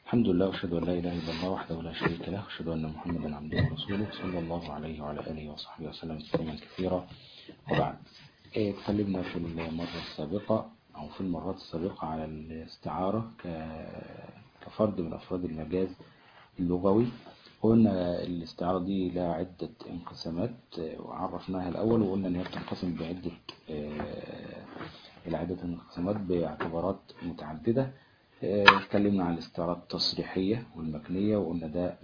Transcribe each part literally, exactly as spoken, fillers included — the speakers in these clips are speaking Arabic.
الحمد لله وأشهد أن لا إله إلا الله وحده لا شريك له وأشهد أن محمدا عبده ورسوله صلى الله عليه وعلى آله وصحبه وسلم تسليما كثيرا. وبعد، اتكلمنا في المرة السابقة أو في المرات السابقة على الاستعارة كفرد من أفراد المجاز اللغوي. قلنا الاستعارة دي لها عدة انقسامات وعرفناها الأول، وقلنا أنها بتنقسم بعدة العدة انقسامات باعتبارات متعددة. اتكلمنا عن الاستعارات التصريحية والمكنية، وقلنا ده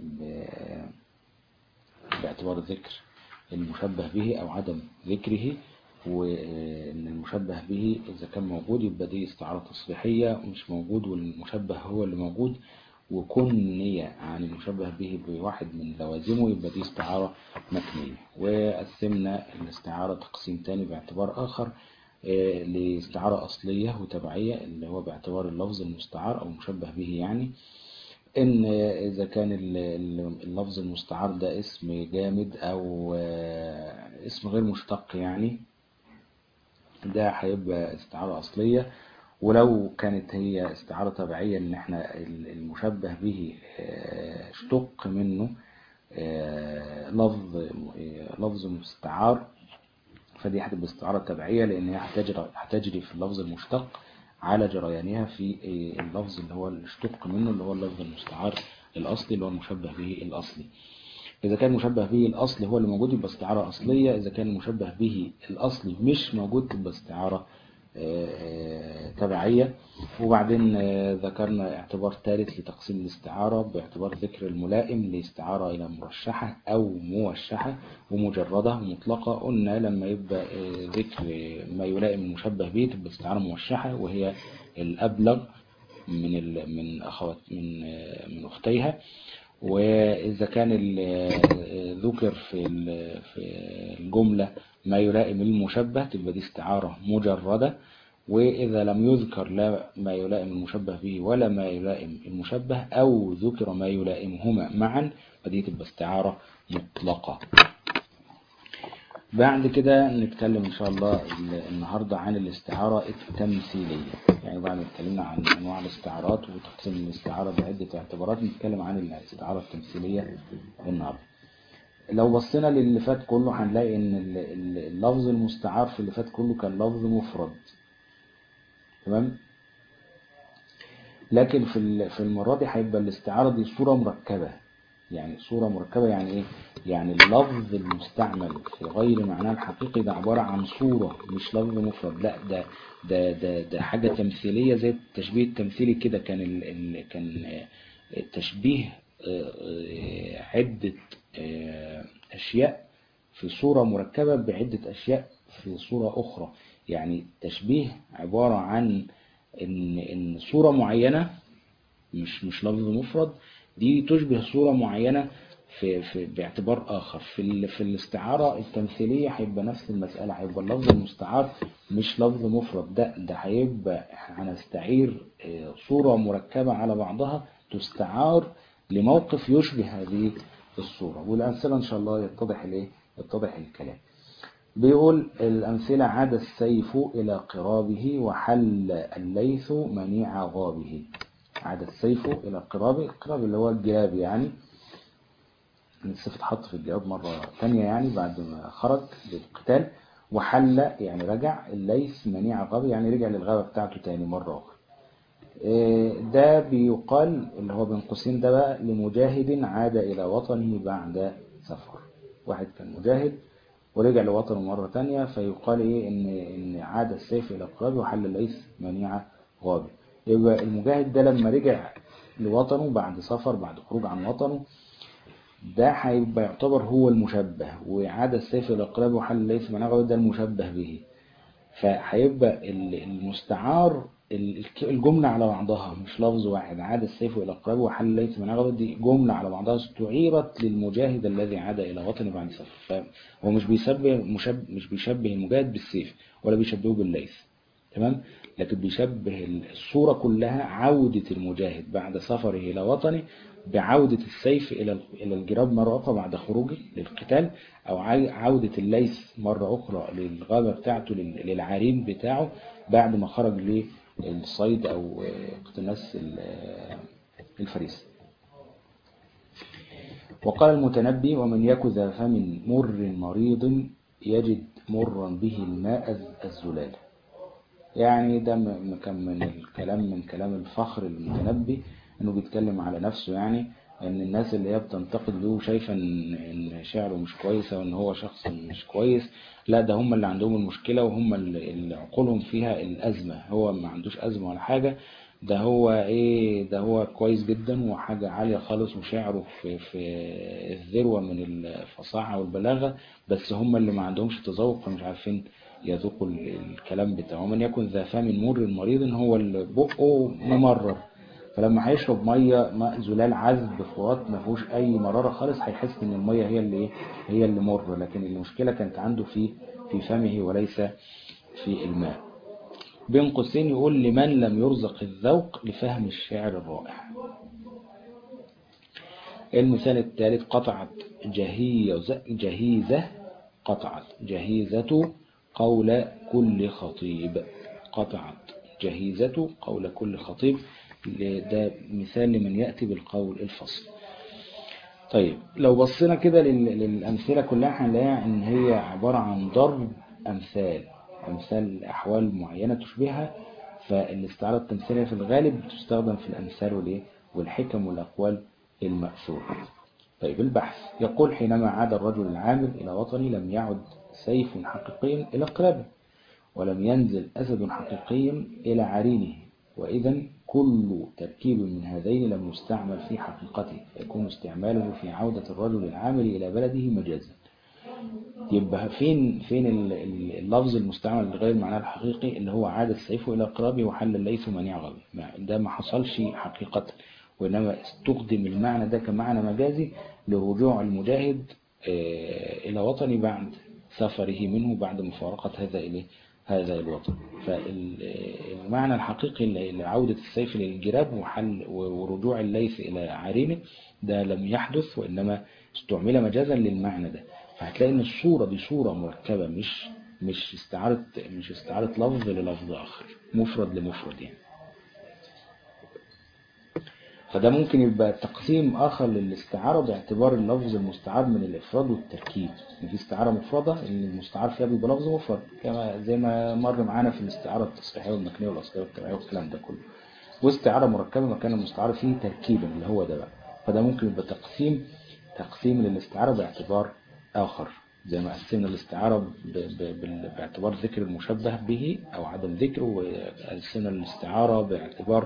باعتبار ذكر المشبه به أو عدم ذكره، وإن المشبه به إذا كان موجود يبقى دي استعارة تصريحية، ومش موجود والمشبه هو اللي موجود وكنية عن المشبه به بواحد من لوازمه يبقى دي استعارة مكنية. وقسمنا الاستعارة تقسيم تاني باعتبار آخر لاستعارة أصلية وتبعية، اللي هو باعتبار اللفظ المستعار أو المشبه به، يعني إن إذا كان اللفظ المستعار ده اسم جامد أو اسم غير مشتق يعني ده هيبقى استعارة أصلية. ولو كانت هي استعارة تبعية إن احنا المشبه به اشتق منه لفظ لفظ مستعار، فدي هتبقى استعارة تبعية لأن هي هتجري في اللفظ المشتق على جريانها في اللفظ اللي هو الاشتق منه اللي هو اللفظ المستعار الأصلي اللي هو المشبه به الأصلي. إذا كان المشبه به الأصلي هو اللي موجود يبقى استعارة أصلية، إذا كان المشبه به الأصلي مش موجود تبقى استعارة تبعية. وبعدين ذكرنا اعتبار ثالث لتقسيم الاستعارة باعتبار ذكر الملائم لاستعارة إلى مرشحة أو موشحة ومجردة ومطلقة. قلنا لما يبقى ذكر ما يلائم المشبه به تبقى استعارة موشحة، وهي الأبلغ من من أخوات من من أختيها. وإذا كان ذكر في في الجملة ما يلائم المشبه تبقى دي استعارة مجردة. وإذا لم يذكر لا ما يلائم المشبه به ولا ما يلائم المشبه أو ذكر ما يلائمهما معا فدي تبقى استعارة مطلقة. بعد كده نتكلم إن شاء الله النهاردة عن الاستعارة التمثيلية. يعني بعد ما اتكلمنا عن أنواع الاستعارات وتقسيم الاستعارة بعدة اعتبارات نتكلم عن الاستعارة التمثيلية النهاردة. لو بصينا للي فات كله هنلاقي ان اللفظ المستعار في اللي فات كله كان لفظ مفرد، تمام. لكن في في المرة دي هيبقى الاستعارة دي صورة مركبة. يعني صورة مركبة يعني ايه؟ يعني اللفظ المستعمل في غير معناه الحقيقي ده عبارة عن صورة مش لفظ مفرد، لا ده ده ده, ده حاجة تمثيلية زي التشبيه التمثيلي كده. كان ال ال كان التشبيه عدة أشياء في صورة مركبة بعدة أشياء في صورة أخرى. يعني تشبيه عبارة عن إن إن صورة معينة مش مش لفظ مفرد دي تشبه صورة معينة في في باعتبار آخر. في في الاستعارة التمثيلية هيبقى نفس المسألة، هيبقى اللفظ المستعار مش لفظ مفرد، ده ده هيبقى هنستعير صورة مركبة على بعضها تستعار لموقف يشبه هذه الصورة. والأمثلة إن شاء الله يتضح الايه يتضح الكلام. بيقول الأمثلة: عاد السيف إلى قرابه وحل الليث منيع غابه. عاد السيف إلى قرابه، القراب اللي هو الجلاب، يعني السيف اتحط في الجلاب مرة تانية يعني بعد ما خرج للقتال. وحل يعني رجع، الليث منيع غابه يعني رجع للغابة بتاعته تاني مرة أخرى. ده بيقال اللي هو بين قوسين ده بقى لمجاهد عاد إلى وطنه بعد سفر. واحد كان مجاهد ورجع لوطنه مرة تانية فيقال إيه إن إن عاد السيف إلى قرابه وحل الليث منيع غابه. يبقى المجاهد ده لما رجع لوطنه بعد سفر بعد خروج عن وطنه ده هيبقى يعتبر هو المشبه، وعاد السيف إلى قرابه وحل الليث منيع غابه ده المشبه به. فهيبقى المستعار الجملة على بعضها مش لفظ واحد. عاد السيف إلى قرابه وحل الليث منيع غابه دي جملة على بعضها استعيرت للمجاهد الذي عاد إلى وطنه بعد سفر. فهو مش بيشبه مشبه مش بيشبه المجاهد بالسيف ولا بيشبهه بالليث، تمام، لكن بيشبه الصورة كلها عودة المجاهد بعد سفره إلى وطنه بعودة السيف إلى إلى الجراب مرة أخرى بعد خروجه للقتال، أو عودة الليث مرة أخرى للغابة بتاعته للعرين بتاعه بعد ما خرج للصيد أو اقتناص الفريسة. وقال المتنبي: ومن يك ذا فم مر مريض يجد مرا به الماء الزلال. يعني ده كان من الكلام من كلام الفخر المتنبي، انه بيتكلم على نفسه، يعني ان الناس اللي هي بتنتقد له شايفه ان ان شعره مش كويس وان هو شخص مش كويس، لا ده هم اللي عندهم المشكله وهم اللي عقولهم فيها الازمه. هو ما عندوش ازمه ولا حاجه، ده هو ايه، ده هو كويس جدا وحاجه عاليه خالص وشعره في في الذروه من الفصاحه والبلاغه، بس هم اللي ما عندهمش تذوق ومش عارفين يذوقوا الكلام بتاعه. ومن يكن ذا فم مر مريض، هو اللي بقه ممرر، فلما هيشرب ميه ماء زلال عذب فرات ما فيهوش اي مراره خالص، هيحس ان الميه هي اللي ايه، هي اللي مر، لكن المشكله كانت عنده في في فمه وليس في الماء. بين قوسين يقول: لمن لم يرزق الذوق لفهم الشعر الرائع. المثال الثالث: قطعت جهيزة جهيزة قطعت جهيزة قول كل خطيب. قطعت جهيزة قول كل خطيب، ده مثال لمن يأتي بالقول الفصل. طيب لو بصينا كده للأمثلة كلها هنلاقيها إن هي عبارة عن ضرب أمثال أمثال أحوال معينة تشبهها، فالاستعارة التمثيلية في الغالب تستخدم في الأمثال والحكم والأقوال المأثورة. طيب البحث يقول: حينما عاد الرجل العامل إلى وطنه لم يعد سيف حقيقي إلى قرابه، ولم ينزل أسد حقيقي إلى عرينه، وإذا كل تركيب من هذين لم يستعمل في حقيقته، فيكون استعماله في عودة الرجل العامل إلى بلده مجازا. يبقى فين فين اللفظ المستعمل لغير معناه الحقيقي اللي هو عاد السيف إلى قرابه وحل الليث منيع غبي؟ ده ما حصلش حقيقة، وإنما استخدم المعنى ده كمعنى مجازي لرجوع المجاهد إلى وطنه بعد سفره منه، بعد مفارقة هذا إليه هذا الوطن. فالمعنى الحقيقي لعودة السيف للجراب وحل ورجوع الليث إلى عرينه ده لم يحدث، وإنما استعمل مجازا للمعنى ده. فهتلاقي ان الصورة دي صورة مركبة، مش مش استعارة مش استعارة لفظ للفظ آخر، مفرد لمفرد يعني. فده ممكن يبقى تقسيم آخر للاستعارة باعتبار اللفظ المستعار من الإفراد والتركيب. إن في استعارة مفردة اللي المستعار فيها بيبقى لفظ مفرد، كما زي ما مر معانا في الاستعارة التصريحية والمكنية والأصلية والتبعية والكلام ده كله. واستعارة مركبة مكان المستعار فيه تركيبا اللي هو ده بقى. فده ممكن يبقى تقسيم تقسيم للاستعارة باعتبار آخر، زي ما قسمنا الاستعارة ب... ب... باعتبار ذكر المشبه به أو عدم ذكره، وقسمنا الاستعارة باعتبار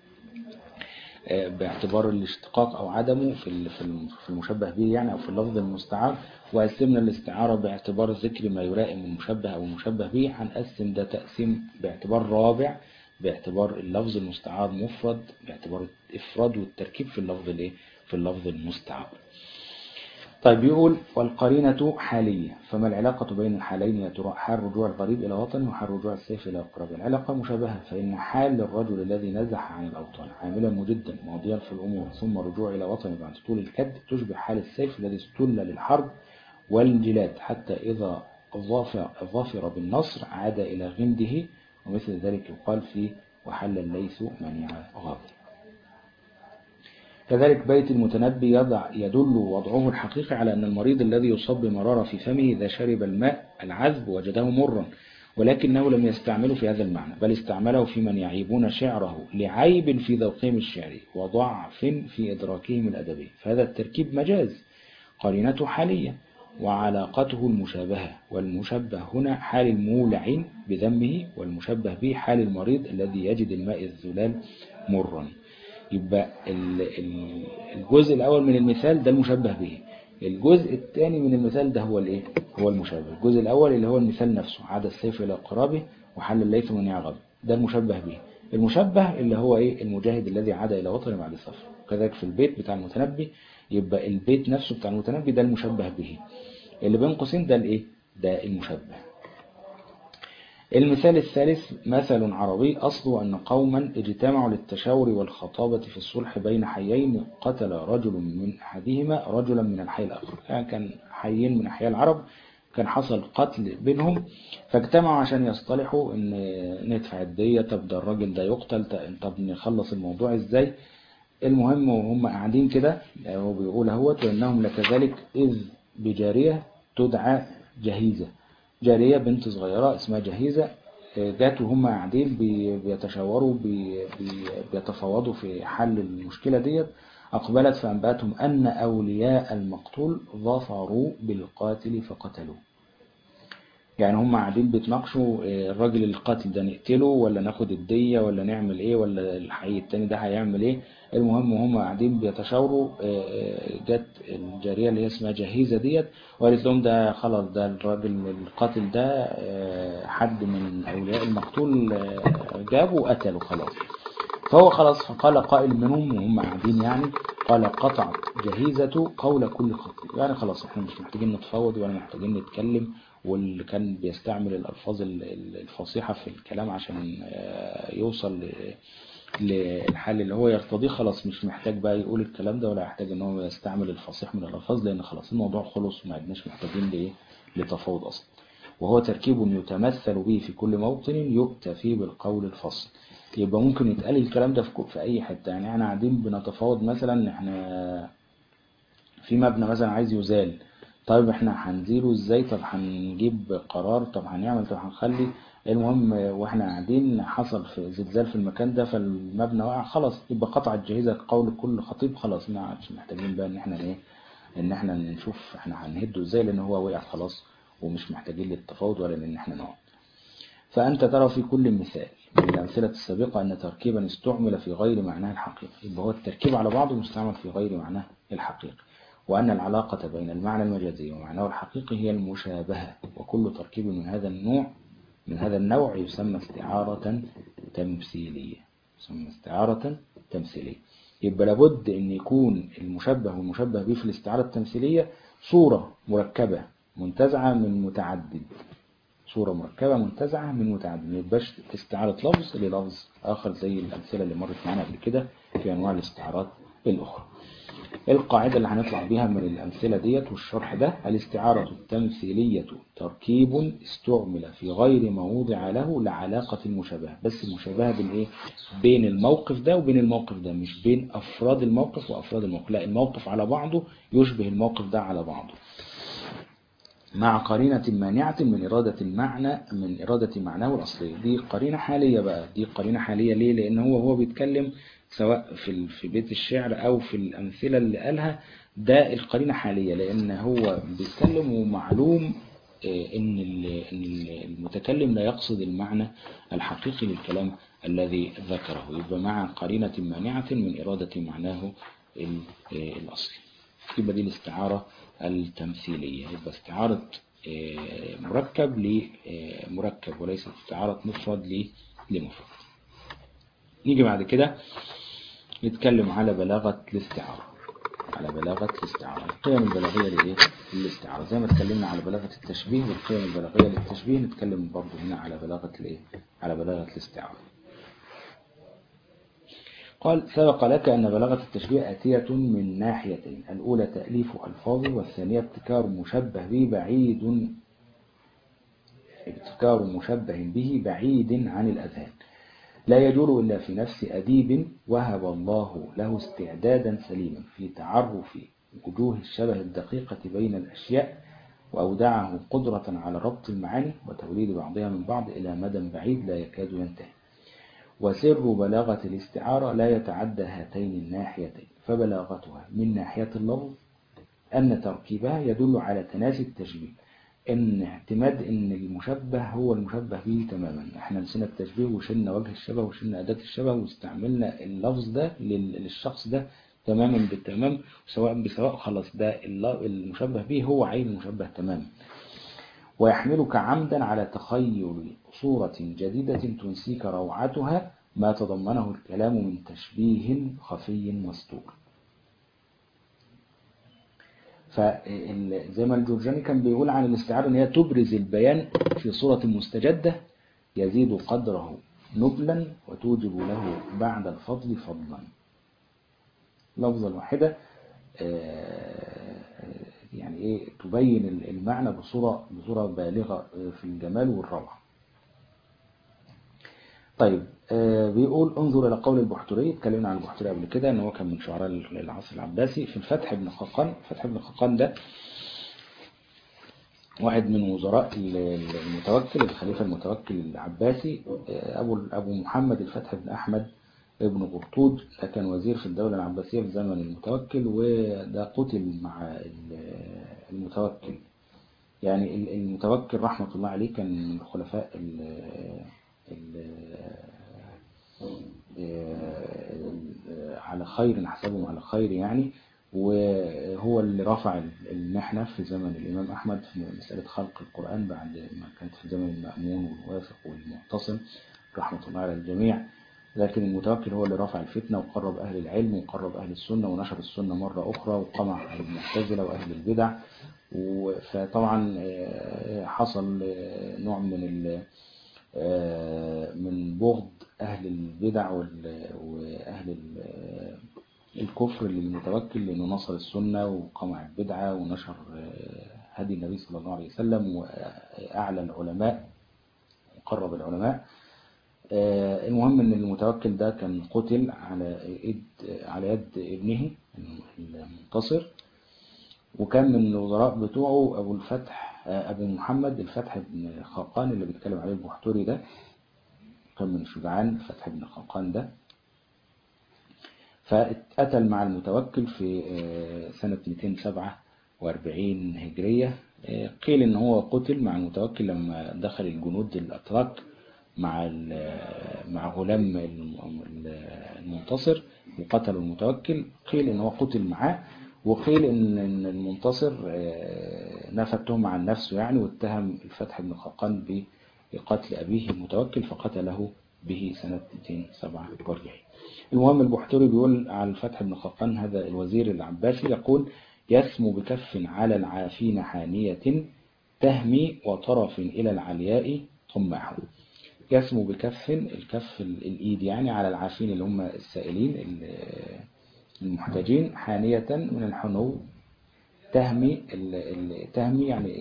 باعتبار الاشتقاق أو عدمه في في المشبه به يعني، أو في اللفظ المستعار. وقسمنا الاستعارة باعتبار ذكر ما يلائم المشبه أو المشبه به. هنقسم ده تقسيم باعتبار رابع باعتبار اللفظ المستعار مفرد، باعتبار الإفراد والتركيب في اللفظ الايه في اللفظ المستعار. طيب يقول: والقرينة حالية، فما العلاقة بين الحالين يا ترى؟ حال رجوع الغريب إلى وطنه وحال رجوع السيف إلى أقربه. العلاقة مشابهة، فإن حال الرجل الذي نزح عن الأوطان عاملا مجدا ماضيا في الأمور ثم رجوع إلى وطنه بعد طول الكد تشبه حال السيف الذي استل للحرب والجلاد حتى إذا ظفر بالنصر عاد إلى غمده، ومثل ذلك يقال فيه: وحل الليث منيع غابر. كذلك بيت المتنبي يضع يدل وضعه الحقيقي على أن المريض الذي يصاب بمرارة في فمه إذا شرب الماء العذب وجده مرا، ولكنه لم يستعمله في هذا المعنى، بل استعمله في من يعيبون شعره لعيب في ذوقهم الشعري وضعف في إدراكهم الأدبي، فهذا التركيب مجاز، قرينته حالية وعلاقته المشابهة، والمشبه هنا حال المولع بذمه، والمشبه به حال المريض الذي يجد الماء الزلال مرا. يبقى الجزء الأول من المثال ده المشبه به، الجزء الثاني من المثال ده هو الايه هو المشبه. الجزء الأول اللي هو المثال نفسه: عاد السيف إلى قرابه وحل الليث منيع غبي، ده المشبه به. المشبه اللي هو ايه المجاهد الذي عاد إلى وطنه بعد السفر. كذلك في البيت بتاع المتنبي، يبقى البيت نفسه بتاع المتنبي ده المشبه به، اللي بين قوسين ده الايه ده المشبه. المثال الثالث: مثل عربي أصله أن قوما اجتمعوا للتشاور والخطابة في الصلح بين حيين، قتل رجل من أحدهما رجلا من الحي الآخر. يعني كان حيين من أحياء العرب، كان حصل قتل بينهم، فاجتمعوا عشان يصطلحوا ان ندفع الدية، طب ده الراجل ده يقتل، طب نخلص الموضوع ازاي. المهم وهم قاعدين كده هو بيقول اهوت وإنهم لكذلك إذ بجارية تدعى جهيزة. جارية بنت صغيرة اسمها جهيزة جات وهم قاعدين بيتشاوروا بيتفاوضوا في حل المشكلة ديت. أقبلت فأنبأتهم أن أولياء المقتول ظفروا بالقاتل فقتلوه. يعني هم قاعدين بيتناقشوا الراجل القاتل ده نقتله ولا ناخد الدية ولا نعمل ايه ولا الحي التاني ده هيعمل ايه. المهم هم قاعدين بيتشاوروا جت الجارية اللي هي اسمها جهيزة ديت وقالت لهم ده خلاص ده الراجل القاتل ده حد من أولياء المقتول جابه وقتله خلاص. فهو خلاص فقال قائل منهم وهم قاعدين يعني قال قطعت جهيزة قول كل خطيب. يعني خلاص احنا مش محتاجين نتفاوض ولا محتاجين نتكلم. واللي كان بيستعمل الألفاظ الفصيحة في الكلام عشان يوصل للحل اللي هو يرتضيه خلاص مش محتاج بقى يقول الكلام ده ولا يحتاج ان هو يستعمل الفصيح من الألفاظ لأن خلاص الموضوع خلص وما عدناش محتاجين لإيه لتفاوض أصلا. وهو تركيب يتمثل به في كل موطن يؤتى فيه بالقول الفصل. يبقى ممكن يتقال الكلام ده في أي حتة. يعني احنا قاعدين بنتفاوض مثلا احنا في مبنى مثلا عايز يزال. طيب احنا هنزيله ازاي؟ طب هنجيب قرار، طب هنعمل، طب هنخلي. المهم واحنا قاعدين حصل في زلزال في المكان ده فالمبنى وقع خلاص يبقى قطع الجهيزة قول كل خطيب خلاص ما عادش محتاجين بقى ان احنا ايه ان احنا نشوف احنا هنهده ازاي لان هو وقع خلاص ومش محتاجين للتفاوض ولا ان احنا نقعد. فأنت ترى في كل مثال من الأمثلة السابقة أن تركيبا استعمل في غير معناه الحقيقي. يبقى هو التركيب على بعضه مستعمل في غير معناه الحقيقي. وأن العلاقة بين المعنى المجازي ومعناه الحقيقي هي المشابهة. وكل تركيب من هذا النوع من هذا النوع يسمى استعارة تمثيلية. يسمى استعارة تمثيلية. يبقى لابد أن يكون المشبه والمشبه به في الاستعارة التمثيلية صورة مركبة منتزعة من متعدد. صورة مركبة منتزعة من متعدد. ما يبقاش استعارة لفظ للفظ آخر زي الأمثلة اللي مرت معنا قبل كده في أنواع الاستعارات الأخرى. القاعدة اللي هنطلع بيها من الأمثلة ديت والشرح ده: الاستعارة التمثيلية تركيب استعمل في غير ما وضع له لعلاقة المشابهة. بس المشابهة بين إيه؟ بين الموقف ده وبين الموقف ده، مش بين أفراد الموقف وأفراد الموقف. لا، الموقف على بعضه يشبه الموقف ده على بعضه مع قرينة مانعة من إرادة المعنى من إرادة معناه الأصلي. دي قرينة حالية بقى. دي قرينة حالية ليه؟ لأن هو هو بيتكلم سواء في في بيت الشعر أو في الأمثلة اللي قالها ده القرينة حالية لأن هو بيتكلم ومعلوم إن إن المتكلم لا يقصد المعنى الحقيقي للكلام الذي ذكره. يبقى مع قرينة مانعة من إرادة معناه الأصلي. يبقى دي الاستعارة التمثيلية. يبقى استعارة مركب لمركب وليس استعارة مفرد لمفرد. نيجي بعد كده نتكلم على بلاغة الاستعارة. على بلاغة الاستعارة القيم البلاغية لإيه؟ للاستعارة. زي ما اتكلمنا على بلاغة التشبيه والقيم البلاغية للتشبيه نتكلم برضو هنا على بلاغة الإيه؟ على بلاغة الاستعارة. قال: سبق لك أن بلاغة التشبيه آتية من ناحيتين: الأولى تأليف ألفاظ والثانية ابتكار مشبه به بعيد ابتكار مشبه به بعيد عن الأذهان لا يجول إلا في نفس أديب وهب الله له استعدادا سليما في تعرف وجوه الشبه الدقيقة بين الأشياء وأودعه قدرة على ربط المعاني وتوليد بعضها من بعض إلى مدى بعيد لا يكاد ينتهي. وسر بلاغة الاستعارة لا يتعدى هاتين الناحيتين. فبلاغتها من ناحية اللفظ أن تركيبها يدل على تناسي التشبيه، إن اعتماد إن المشبه هو المشبه به تماما. احنا نسينا التشبيه وشلنا وجه الشبه وشلنا أداة الشبه واستعملنا اللفظ ده للشخص ده تماما بالتمام سواء بسواء. خلاص ده المشبه به هو عين المشبه تماما. ويحملك عمدا على تخيل صورة جديدة تنسيك روعتها ما تضمنه الكلام من تشبيه خفي مستور. فزي ما الجرجاني كان بيقول عن الاستعارة ان هي تبرز البيان في صورة مستجدة يزيد قدره نبلا وتوجب له بعد الفضل فضلا. لفظة واحدة يعني ايه تبين المعنى بصورة بصورة بالغة في الجمال والروعة. طيب آه بيقول انظر إلى قول البحتري. اتكلمنا عن البحتري قبل كده ان هو كان من شعراء العصر العباسي. في الفتح بن خاقان، فتح بن خاقان ده واحد من وزراء المتوكل، الخليفة المتوكل العباسي، أبو أبو محمد الفتح بن أحمد ابن قرطود. ده كان وزير في الدولة العباسية في زمن المتوكل، وده قتل مع المتوكل. يعني المتوكل رحمة الله عليه كان من الخلفاء على خير، نحسبهم على خير يعني. وهو اللي رفع المحنة في زمن الإمام أحمد في مسألة خلق القرآن بعد ما كانت في زمن المأمون والواثق والمعتصم رحمة الله على الجميع. لكن المتوكل هو اللي رفع الفتنة وقرب أهل العلم وقرب أهل السنة ونشر السنة مرة أخرى وقمع المعتزلة وأهل البدع. فطبعا حصل نوع من من بغض أهل البدع وأهل الكفر للمتوكل، لأنه نصر السنة وقمع البدعة ونشر هدي النبي صلى الله عليه وسلم وأعلى العلماء وقرب العلماء. المهم أن المتوكل ده كان قتل على يد على يد ابنه المنتصر، وكان من الوزراء بتوعه أبو الفتح أبو محمد الفتح بن خاقان اللي بيتكلم عليه البحتري ده. كان من شجعان فتح بن خاقان ده. فاتقتل مع المتوكل في سنة مئتين وسبعة وأربعين هجرية. قيل ان هو قتل مع المتوكل لما دخل الجنود الأتراك مع مع غلام المنتصر وقتلوا المتوكل. قيل ان هو قتل معاه، وقيل ان المنتصر نفى التهمة عن نفسه يعني، واتهم الفتح بن خاقان بقتل أبيه المتوكل فقتله به سنة مئتين وسبعة وأربعين. المهم البحتري بيقول على الفتح بن خاقان هذا الوزير العباسي، يقول: يسمو بكف على العافين حانية تهمي وطرف إلى العلياء طمعه. يسمو بكف، الكف الإيد يعني، على العافين اللي هم السائلين المحتاجين، حانية من الحنو، تهمي تهمي يعني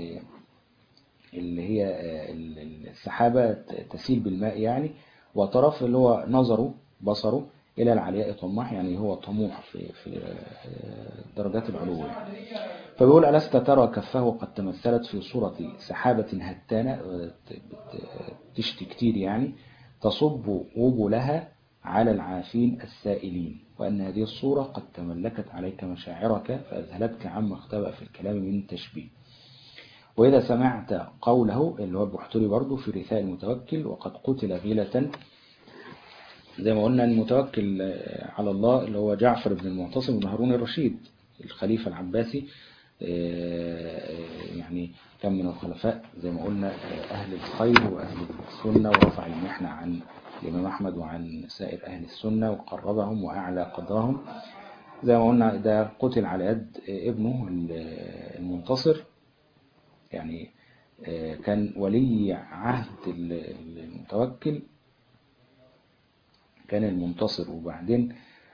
اللي هي السحابة تسيل بالماء يعني، وطرف اللي هو نظره بصره إلى العلياء طماح، يعني هو طموح في في درجات العلو. فبيقول: ألست ترى كفه قد تمثلت في صورة سحابة هتانة تشتي كتير يعني، تصب وبلها على العافين السائلين، وأن هذه الصورة قد تملكت عليك مشاعرك فأذهلتك عما اختبأ في الكلام من تشبيه. وإذا سمعت قوله اللي هو البحتري برضه في رثاء المتوكل: وقد قتل غيلة، زي ما قلنا المتوكل على الله اللي هو جعفر بن المعتصم بن هارون الرشيد الخليفة العباسي، يعني كان من الخلفاء زي ما قلنا أهل الخير وأهل السنة، ورفع المحنة عن الإمام أحمد وعن سائر أهل السنة وقربهم وأعلى قدرهم. زي ما قلنا ده قتل على يد ابنه المنتصر، يعني كان ولي عهد المتوكل كان المنتصر، وبعدين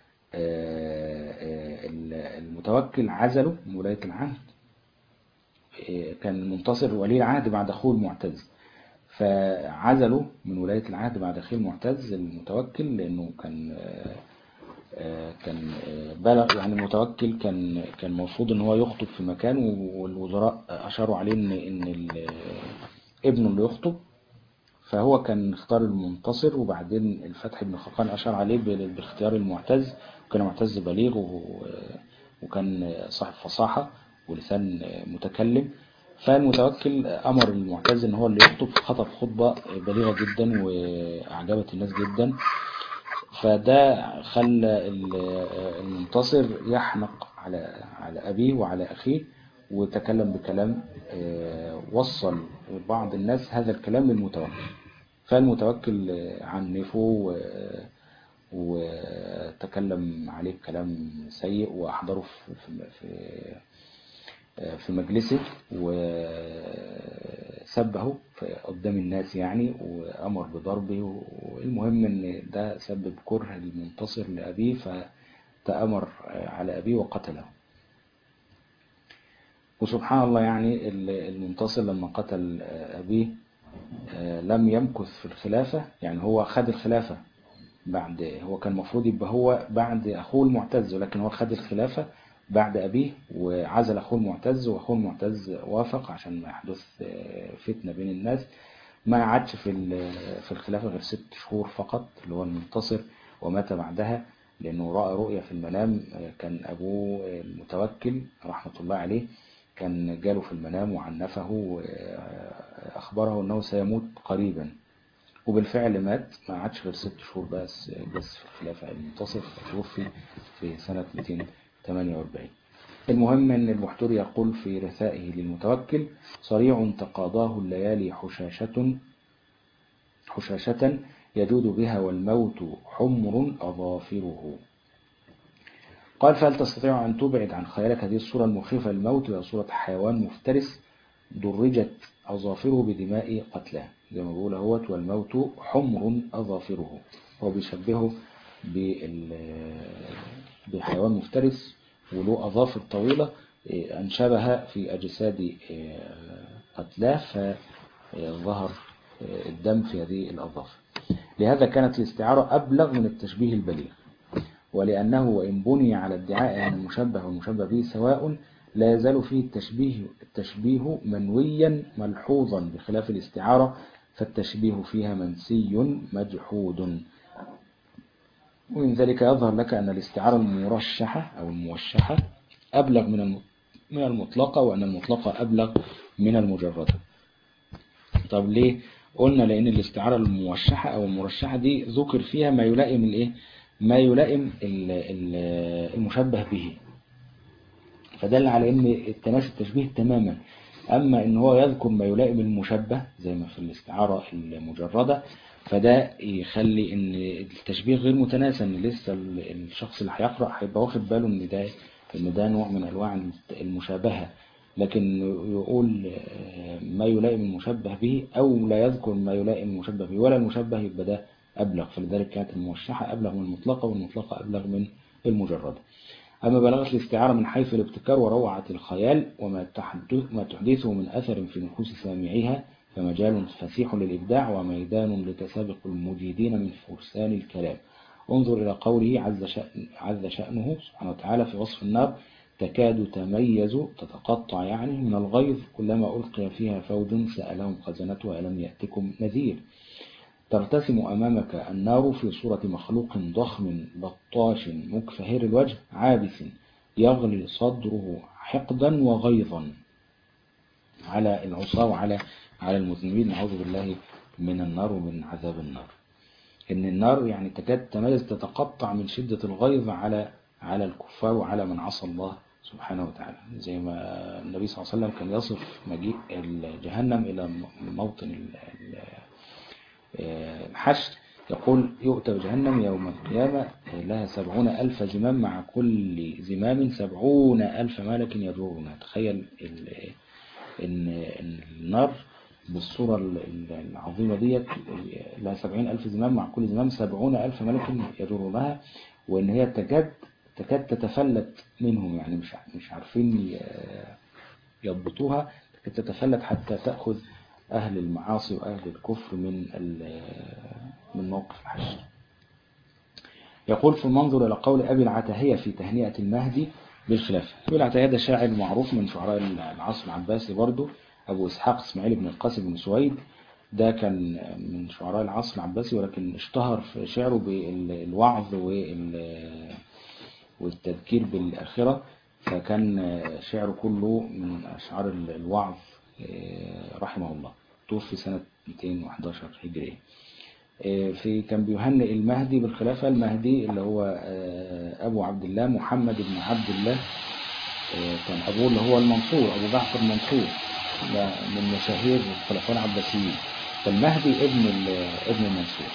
المتوكل عزله من ولاية العهد. كان المنتصر ولي العهد بعد أخوه المعتز، فعزله من ولاية العهد بعد أخوه المعتز المتوكل، لأنه كان كان بلغ يعني المتوكل كان كان المفروض ان هو يخطب في مكان، والوزراء اشاروا عليه ان ان ابنه اللي يخطب، فهو كان اختار المنتصر. وبعدين الفتح بن خاقان اشار عليه باختيار المعتز، وكان معتز بليغ وكان صاحب فصاحة ولسان متكلم. فالمتوكل امر المعتز ان هو اللي يخطب، خطب خطبة بليغة جدا واعجبت الناس جدا. فده خلى المنتصر يحنق على على أبيه وعلى أخيه، وتكلم بكلام وصل بعض الناس هذا الكلام للمتوكل. فالمتوكل عنفه وتكلم عليه بكلام سيء، وأحضره في في في مجلسه وسبه قدام الناس يعني، وأمر بضربه. والمهم ان ده سبب كره المنتصر لأبيه، فتأمر على أبيه وقتله. وسبحان الله يعني المنتصر لما قتل أبيه لم يمكث في الخلافة، يعني هو خد الخلافة بعد، هو كان المفروض يبقى هو بعد أخوه المعتز، ولكن هو خد الخلافة بعد أبيه وعزل أخوه المعتز، وأخوه المعتز وافق عشان ما يحدث فتنة بين الناس. ما عادش في في الخلافة غير ست شهور فقط، اللي هو المنتصر، ومات بعدها لأنه رأى رؤيا في المنام. كان أبوه المتوكل رحمة الله عليه كان جاله في المنام وعنفه وأخبره أنه سيموت قريبا، وبالفعل مات. ما عادش غير ست شهور بس بس في الخلافة. المنتصر توفي في سنة مئتين وثمانية وأربعين. المهم أن البحتري يقول في رثائه للمتوكل: صريع تقاضاه الليالي حشاشة حشاشة يجود بها والموت حمر أظافره. قال: فهل تستطيع أن تبعد عن خيالك هذه الصورة المخيفة للموت، وهي صورة حيوان مفترس درجت أظافره بدماء قتلاه، زي ما بيقول اهوت: والموت حمر أظافره. هو بيشبهه بحيوان مفترس وله أظافر طويلة أنشبها في أجساد قتلاه، فظهر الدم في هذه الأظافر. لهذا كانت الاستعارة أبلغ من التشبيه البليغ، ولأنه وإن بني على ادعاء أن المشبه والمشبه به سواء، لا يزال فيه التشبيه, التشبيه منويا ملحوظا، بخلاف الاستعارة فالتشبيه فيها منسي مجحود. ومن ذلك يظهر لك أن الاستعارة المرشحة أو الموشحة أبلغ من من المطلقة، وأن المطلقة أبلغ من المجردة. طب ليه؟ قلنا لأن الاستعارة الموشحة أو المرشحة دي ذكر فيها ما يلائم الإيه؟ ما يلائم المشبه به، فدل على أن التماس التشبيه تماما. أما أن هو يذكر ما يلائم المشبه زي ما في الاستعارة المجردة، فده يخلي أن التشبيه غير متناسب، أن لسه الشخص اللي هيقرأ هيبقى واخد باله أن ده أن ده نوع من أنواع المشابهة. لكن يقول ما يلائم المشبه به أو لا يذكر ما يلائم المشبه به ولا المشبه، يبقى ده أبلغ. فلذلك كانت الموشحة أبلغ من المطلقة، والمطلقة أبلغ من المجردة. أما بلاغة الاستعارة من حيث الابتكار وروعة الخيال وما تحدثه من أثر في نفوس سامعيها، فمجال فسيح للإبداع وميدان لتسابق المجيدين من فرسان الكلام. انظر إلى قوله عز, شأن عز شأنه سبحانه وتعالى في وصف النار: تكاد تميز تتقطع يعني من الغيظ كلما ألقي فيها فوج سألهم خزنتها ألم يأتكم نذير. ترتسم أمامك النار في صورة مخلوق ضخم بطاش مكفهر الوجه عابس يغلي صدره حقدا وغيظا على العصاة وعلى على المذنبين. نعوذ بالله من النار ومن عذاب النار. إن النار يعني تكاد تميز تتقطع من شدة الغيظ على على الكفار وعلى من عصى الله سبحانه وتعالى، زي ما النبي صلى الله عليه وسلم كان يصف مجيء جهنم إلى موطن الحشر، يقول: يؤتى بجهنم يوم القيامة لها سبعون ألف زمام، مع كل زمام سبعون ألف ملك يجرونها. تخيل إن النار بالصورة العظيمة ديت لها سبعين ألف زمام، مع كل زمام سبعون ألف ملك يجرونها، وإن هي تكاد تكاد تتفلت منهم، يعني مش مش عارفين يضبطوها، تكاد تتفلت حتى تأخذ أهل المعاصي وأهل الكفر من من موقف الحشر. يقول في المنظر إلى قول أبي العتاهية في تهنئة المهدي بالخلافة. أبي العتاهية ده شاعر معروف من شعراء العصر العباسي برضه. أبو إسحاق إسماعيل بن القاسم بن سويد ده كان من شعراء العصر العباسي، ولكن اشتهر في شعره بالوعظ والتذكير بالآخرة، فكان شعره كله من أشعار الوعظ رحمه الله. توفي سنة مئتين وأحد عشر هجرية. في كان بيهنئ المهدي بالخلافة. المهدي اللي هو أبو عبد الله محمد بن عبد الله، كان أبوه اللي هو المنصور، أبو جعفر المنصور، من مشاهير الخلفاء العباسيين. فالمهدي ابن ابن المنصور.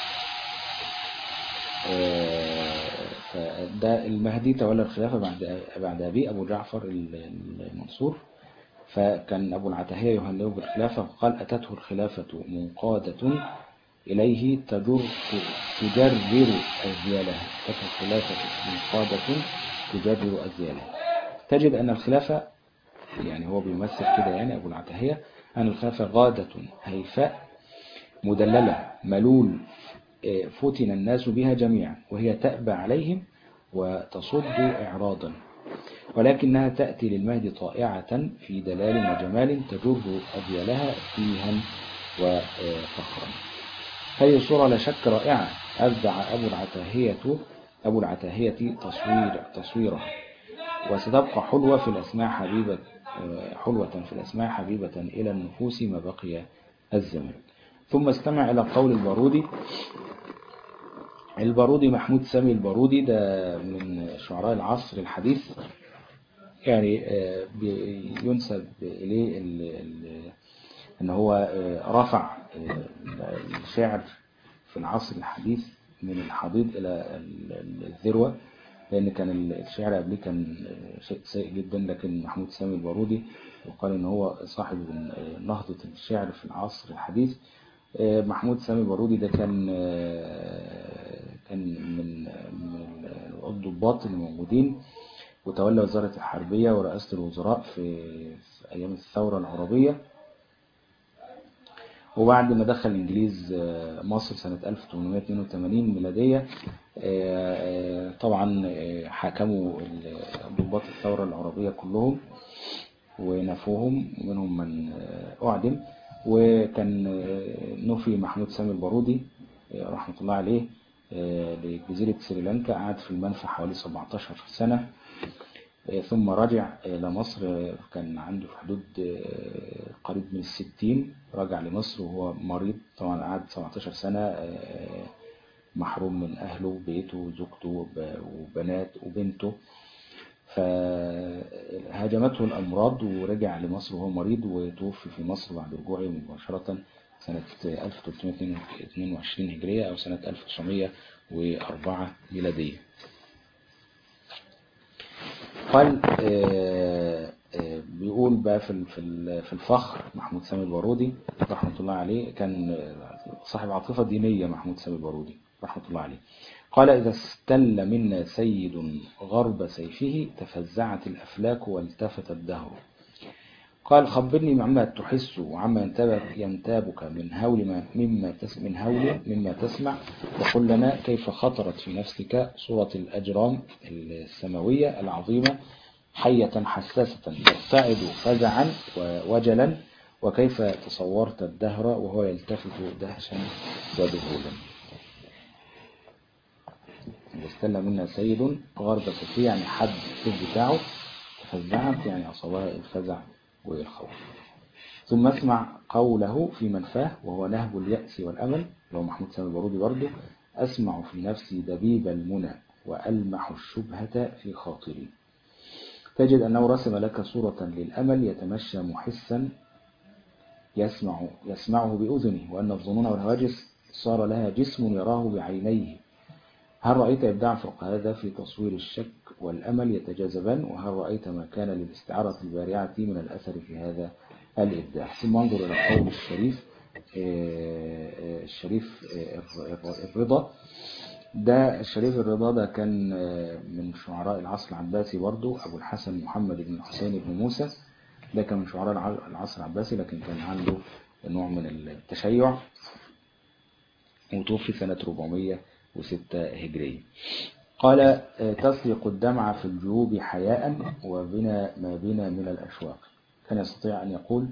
فده المهدي تولى الخلافة بعد بعد أبيه أبو جعفر المنصور. فكان أبو العتاهية يهنئه بالخلافة، وقال: أتته الخلافة منقادة إليه تجر تجرر أذيالها. أتته الخلافة منقادة تجرر أذيالها. تجد أن الخلافة، يعني هو بيمثل كده يعني أبو العتاهية، أن الخلافة غادة هيفاء مدللة ملول فتن الناس بها جميعا، وهي تأبى عليهم وتصد إعراضا، ولكنها تأتي للمهد طائعة في دلال وجمال تجر أذيالها فيها وفخرا. هذه الصورة لا شك رائعة، أبدع أبو العتاهية أبو العتاهية تصوير تصويرها، وستبقى حلوة في الأسماع حبيبة حلوة في الأسماع حبيبة إلى النفوس ما بقي الزمن. ثم استمع إلى قول البارودي. البارودي محمود سامي البارودي ده من شعراء العصر الحديث، يعني ينسب إليه أن هو رفع الشعر في العصر الحديث من الحضيض إلى الذروة، لأن كان الشعر قبله كان شيء سيء جدا، لكن محمود سامي البارودي وقال أن هو صاحب نهضة الشعر في العصر الحديث. محمود سامي البارودي ده كان كان من من الضباط الموجودين، وتولى وزارة الحربية ورئاسة الوزراء في, في أيام الثورة العربية. وبعد ما دخل الإنجليز مصر سنة ألف وثمانمائة واثنين وثمانين ميلادية، طبعا حكموا ضباط الثورة العربية كلهم ونفوهم، ومنهم من أعدم. وكان نفي محمود سامي البارودي رحمة الله عليه لجزيرة سريلانكا، قعد في المنفى حوالي سبعتاشر سنة، ثم رجع إلى مصر. كان عنده في حدود قريب من الستين، رجع لمصر وهو مريض. طبعا قعد سبعتاشر سنة محروم من أهله وبيته وزوجته وبنات وبنته، فهاجمته الأمراض ورجع لمصر وهو مريض، وتوفي في مصر بعد رجوعه مباشرة سنة ألف وثلاثمائة واثنين وعشرين هجرية أو سنة ألف وتسعمائة وأربعة ميلادية. قال بيقول بقى في في الفخر محمود سامي البارودي رحمة الله عليه، كان صاحب عاطفة دينية محمود سامي البارودي رحمة الله عليه. قال: إذا استل منا سيد غرب سيفه تفزعت الأفلاك والتفت الدهر. قال: خبرني عما تحس وعما ينتابك من هول ما مما من هول مما تسمع، وقل لنا كيف خطرت في نفسك صورة الأجرام السماوية العظيمة حية حساسة ترتعد فزعا ووجلا، وكيف تصورت الدهر وهو يلتفت دهشا وذهولا. إذا استل منا سيد غرب سيفه يعني حد السيف بتاعه، تفزعت يعني أصابها الفزع والخوف. ثم اسمع قوله في منفاه وهو نهب اليأس والأمل، لو محمود سامي البارودي برضه: أسمع في نفسي دبيب المنى وألمح الشبهة في خاطري. تجد أنه رسم لك صورة للأمل يتمشى محسا يسمع يسمعه بأذنه، وأن الظنون والهواجس صار لها جسم يراه بعينيه. هل رأيت إبداع فوق هذا في تصوير الشك والأمل يتجاذبان؟ وهل رأيت ما كان للاستعارة البارعة من الأثر في هذا الإبداع؟ ثم انظر إلى قول الشريف الشريف الرضا. ده الشريف الرضا ده كان من شعراء العصر العباسي برضو، أبو الحسن محمد بن حسين بن موسى. ده كان من شعراء العصر العباسي، لكن كان عنده نوع من التشيع، وتوفي سنة أربعمائة وستة هجرية. قال: تسلق الدمع في الجيوب حياء وبنا ما بنا من الأشواق. كان يستطيع أن يقول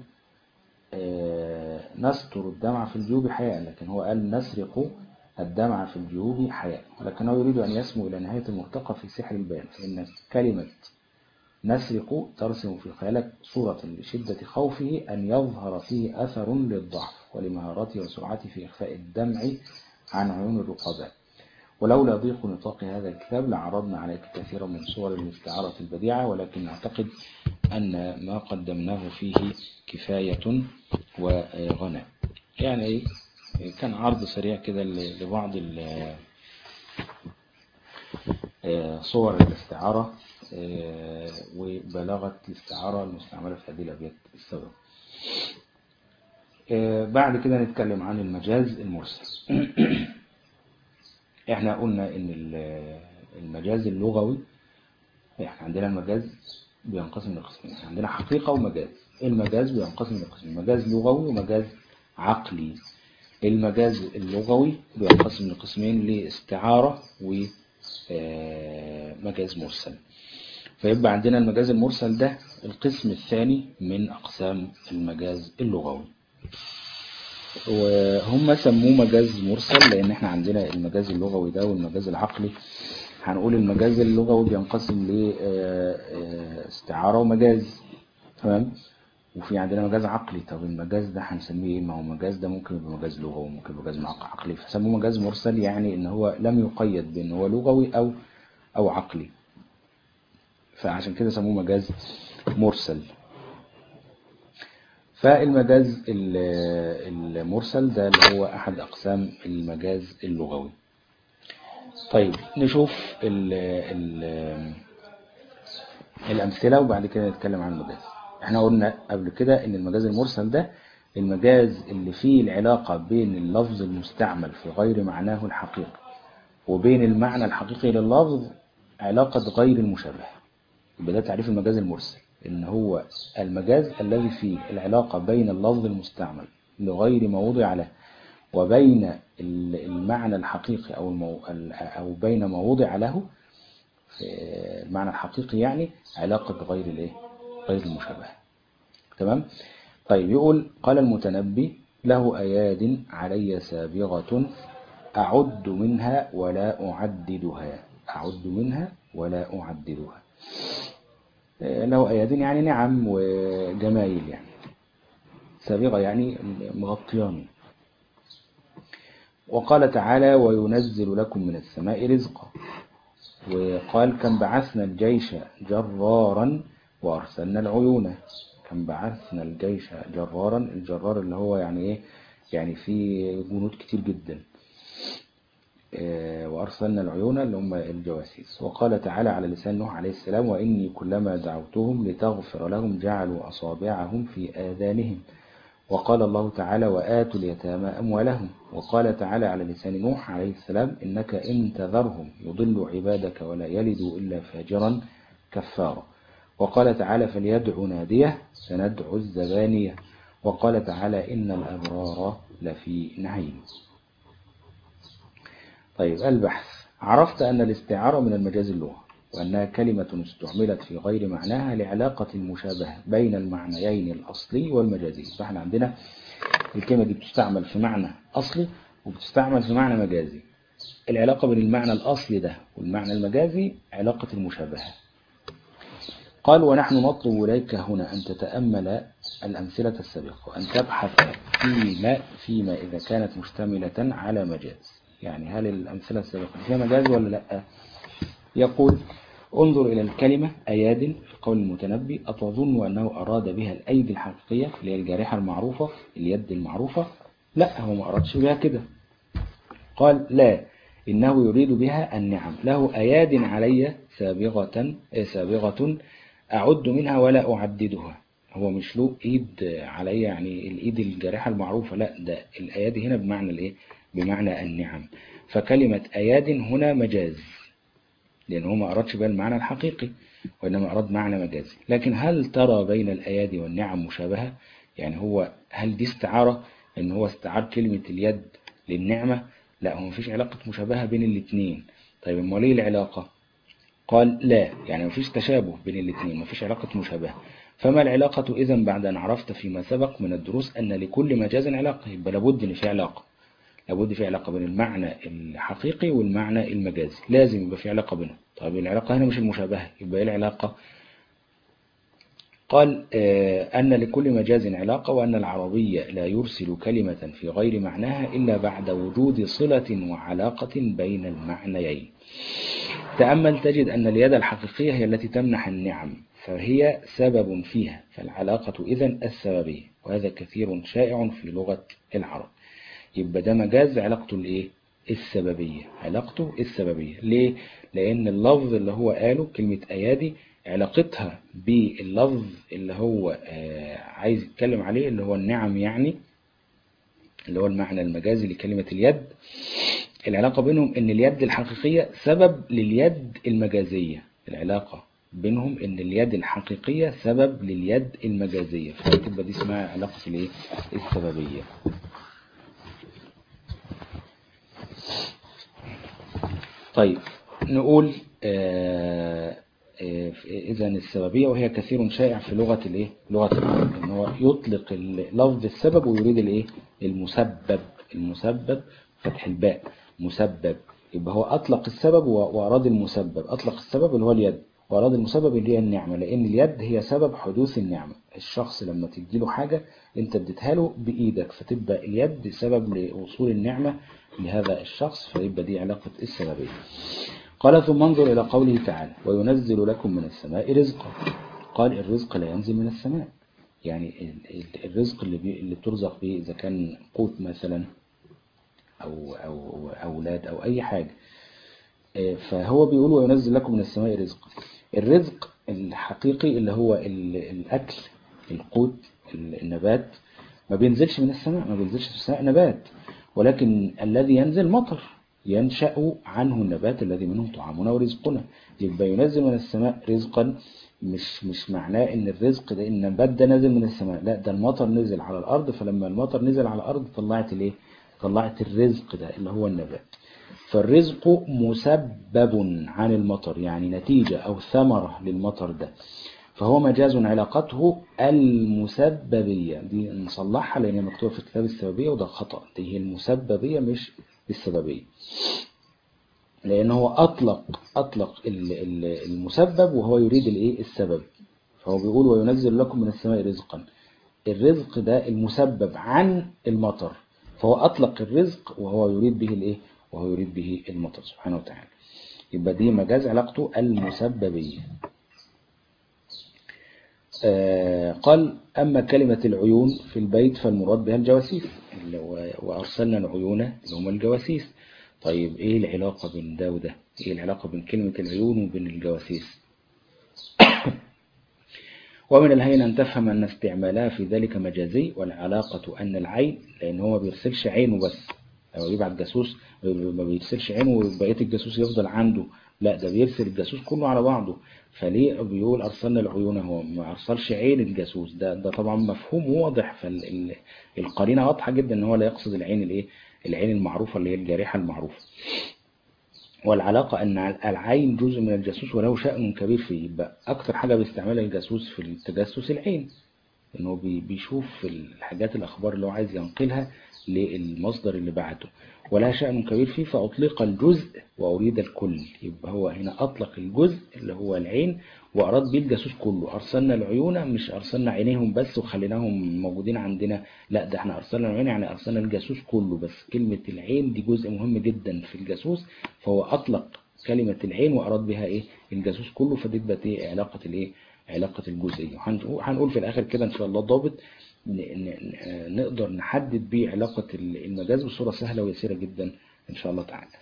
نستر الدمع في الجيوب حياء، لكن هو قال نسرق الدمع في الجيوب حياء، ولكنه يريد أن يسمو إلى نهاية المرتقى في سحر البيان، فإن كلمة نسرق ترسم في خيالك صورة لشدة خوفه أن يظهر فيه أثر للضعف ولمهارته وسرعته في إخفاء الدمع عن عيون الرقباء. ولولا ضيق نطاق هذا الكتاب لعرضنا عليك كثيرا من صور الاستعارة البديعة، ولكن نعتقد أن ما قدمناه فيه كفاية وغنى. يعني كان عرض سريع كده لبعض صور الاستعارة وبلاغة الاستعارة المستعملة في هذه الأبيات السبب. بعد كده نتكلم عن المجاز المرسل. احنا قلنا ان المجاز اللغوي، احنا عندنا المجاز بينقسم لقسمين، عندنا حقيقة ومجاز. المجاز بينقسم لقسمين، مجاز لغوي ومجاز عقلي. المجاز اللغوي بينقسم لقسمين، لاستعارة ومجاز مرسل. فيبقى عندنا المجاز المرسل ده القسم الثاني من أقسام المجاز اللغوي، وهم سموه مجاز مرسل لأن احنا عندنا المجاز اللغوي ده والمجاز العقلي. هنقول المجاز اللغوي بينقسم لاستعارة ومجاز، تمام، وفي عندنا مجاز عقلي. طب المجاز ده هنسميه ايه؟ ما هو مجاز ده ممكن يبقى مجاز لغوي وممكن يبقى مجاز عقلي، فسموه مجاز مرسل، يعني ان هو لم يقيد بان هو لغوي او او عقلي، فعشان كده سموه مجاز مرسل. فالمجاز المرسل ده اللي هو احد اقسام المجاز اللغوي. طيب نشوف ال ال الامثله وبعد كده نتكلم عن المجاز. احنا قلنا قبل كده ان المجاز المرسل ده المجاز اللي فيه العلاقة بين اللفظ المستعمل في غير معناه الحقيقي وبين المعنى الحقيقي لللفظ علاقة غير المشابهة. يبقى ده تعريف المجاز المرسل، ان هو المجاز الذي فيه العلاقة بين اللفظ المستعمل لغير ما وضع له وبين المعنى الحقيقي او المو... او بين ما وضع له في المعنى الحقيقي، يعني علاقة غير الايه غير المشابهة. تمام. طيب يقول قال المتنبي له أياد علي سابغة أعد منها ولا أعددها. أعد منها ولا أعددها. له أياد يعني نعم وجمايل، يعني سابغة يعني مغطيان. وقال تعالى وينزل لكم من السماء رزقا. وقال كم بعثنا الجيش جرارا وأرسلنا العيون. كم بعثنا الجيش جرارا، الجرار اللي هو يعني ايه؟ يعني في جنود كتير جدا. وأرسلنا العيون اللي هم الجواسيس. وقال تعالى على لسان نوح عليه السلام وإني كلما دعوتهم لتغفر لهم جعلوا أصابعهم في آذانهم. وقال الله تعالى وآتوا اليتامى أموالهم. وقال تعالى على لسان نوح عليه السلام إنك إن تذرهم يضلوا عبادك ولا يلدوا إلا فاجرا كفارا. وقال تعالى فليدع ناديه سندعو الزبانية. وقال تعالى إن الأبرار لفي نعيم. طيب البحث. عرفت أن الاستعارة من المجاز اللغوي وأنها كلمة استعملت في غير معناها لعلاقة المشابهة بين المعنيين الأصلي والمجازي. فاحنا عندنا الكلمة دي بتستعمل في معنى أصلي وبتستعمل في معنى مجازي. العلاقة بين المعنى الأصلي ده والمعنى المجازي علاقة المشابهة. قال ونحن نطلب إليك هنا أن تتأمل الأمثلة السابقة وأن تبحث فيما, فيما إذا كانت مشتملة على مجاز. يعني هل الأمثلة السابقة فيها مجاز ولا لا؟ يقول انظر إلى الكلمة أياد في قول المتنبي أتظن أنه أراد بها الأيدي الحقيقية اللي هي الجارحة المعروفة، اليد المعروفة؟ لا، هو ما أرادش بها كده. قال لا، إنه يريد بها النعم. له أياد علي سابغة سابغة أعد منها ولا أعددها. هو مش له إيد علي يعني الإيد الجارحة المعروفة، لا، ده الأياد هنا بمعنى الإيه؟ بمعنى النعم. فكلمة أياد هنا مجاز لأن هو ما أرادش بها المعنى الحقيقي وإنما أراد معنى مجازي. لكن هل ترى بين الأيادي والنعم مشابهة؟ يعني هو هل دي استعارة إن هو استعار كلمة اليد للنعمة؟ لا، هو مفيش علاقة مشابهة بين الاثنين. طيب امال ايه العلاقة؟ قال لا، يعني مفيش تشابه بين الاثنين، مفيش علاقة مشابهة. فما العلاقة إذن بعد أن عرفت فيما سبق من الدروس أن لكل مجاز علاقة؟ يبقى لابد إن في علاقة، لابد في علاقة بين المعنى الحقيقي والمعنى المجازي، لازم يبقى في علاقة بينهم. طيب العلاقة هنا مش المشابهة، يبقى ايه العلاقة؟ قال أن لكل مجاز علاقة وأن العربي لا يرسل كلمة في غير معناها إلا بعد وجود صلة وعلاقة بين المعنيين. تأمل تجد أن اليد الحقيقية هي التي تمنح النعم فهي سبب فيها، فالعلاقة إذن السببية، وهذا كثير شائع في لغة العرب. يبقى ده مجاز علاقته الإيه؟ السببية، علاقته السببية. ليه؟ لأن اللفظ اللي هو قاله كلمة أيادي علاقتها باللفظ اللي هو عايز يتكلم عليه اللي هو النعم، يعني اللي هو المعنى المجازي لكلمة اليد. العلاقة بينهم ان اليد الحقيقية سبب لليد المجازية، العلاقة بينهم ان اليد الحقيقية سبب لليد المجازية، فتبقى دي اسمها علاقة الايه السببية. طيب نقول آه إذا السببية، وهي كثير شائع في لغة الايه لغة العرب، ان هو يطلق لفظ السبب ويريد الايه المسبب. المسبب فتح الباء مسبب، يبقى هو أطلق السبب وأراد المسبب. أطلق السبب اللي هو اليد، وأراد المسبب اللي هي النعمة، لأن اليد هي سبب حدوث النعمة. الشخص لما تديله حاجة أنت اديتها له بإيدك، فتبقى اليد سبب لوصول النعمة لهذا الشخص، فيبقى دي علاقة السببية. قال ثم انظر إلى قوله تعالى وينزل لكم من السماء رزقا. قال الرزق لا ينزل من السماء، يعني الرزق اللي, بي اللي بترزق به إذا كان قوت مثلا أو, أو أولاد أو أي حاجة، فهو بيقول وينزل لكم من السماء رزقا. الرزق الحقيقي اللي هو الأكل، القوت، النبات، ما بينزلش من السماء، ما بينزلش في السماء نبات، ولكن الذي ينزل مطر ينشأ عنه النبات الذي منه طعامنا ورزقنا. يبقى ينزل من السماء رزقا، مش مش معناه ان الرزق ده ان النبات ده نازل من السماء، لا، ده المطر نزل على الارض، فلما المطر نزل على الارض طلعت الايه طلعت الرزق ده اللي هو النبات. فالرزق مسبب عن المطر، يعني نتيجة او ثمرة للمطر ده، فهو مجاز علاقته المسببية. دي نصلحها لأن هي مكتوبة في كتاب السببية وده خطأ، دي هي المسببية مش السببية، لأن هو أطلق أطلق المسبب وهو يريد الإيه السبب. فهو بيقول وينزل لكم من السماء رزقا، الرزق ده المسبب عن المطر، فهو أطلق الرزق وهو يريد به الإيه وهو يريد به المطر سبحانه وتعالى. يبقى دي مجاز علاقته المسببية. آه قال أما كلمة العيون في البيت فالمراد بها الجواسيس، وأرسلنا العيون اللي هم الجواسيس. طيب إيه العلاقة بين ده وده؟ إيه العلاقة بين كلمة العيون وبين الجواسيس؟ ومن الهين أن تفهم أن استعمالها في ذلك مجازي، والعلاقة أن العين، لأن هو ما بيرسلش عينه بس، لو يبعت جاسوس ما بيرسلش عينه وبقية الجاسوس يفضل عنده، لا، ده بيرسل الجاسوس كله على بعضه. فليه بيقول أرسلنا العيون؟ هو ما أرسلش عين الجاسوس، ده ده طبعا مفهوم واضح، فالقرينة واضحة جدا أن هو لا يقصد العين الإيه العين المعروفة اللي هي الجارحة المعروفة. والعلاقة أن العين جزء من الجاسوس وله شأن كبير فيه. يبقى أكتر حاجة بيستعملها الجاسوس في التجسس العين، إنه بيشوف الحاجات الأخبار اللي هو عايز ينقلها للمصدر اللي بعته، ولها شأن كبير فيه، فأطلق الجزء وأريد الكل. يبقى هو هنا أطلق الجزء اللي هو العين وأراد به الجاسوس كله. أرسلنا العيون مش أرسلنا عينيهم بس وخليناهم موجودين عندنا، لا، ده احنا أرسلنا العين يعني أرسلنا الجاسوس كله، بس كلمة العين دي جزء مهم جدا في الجاسوس، فهو أطلق كلمة العين وأراد بها إيه الجاسوس كله، فتبقى إيه علاقة الإيه علاقة الجزئية. هنقول في الآخر كده إن شاء الله ضابط نقدر نحدد بيه علاقة المجاز بصورة سهلة ويسيرة جدا إن شاء الله تعالى.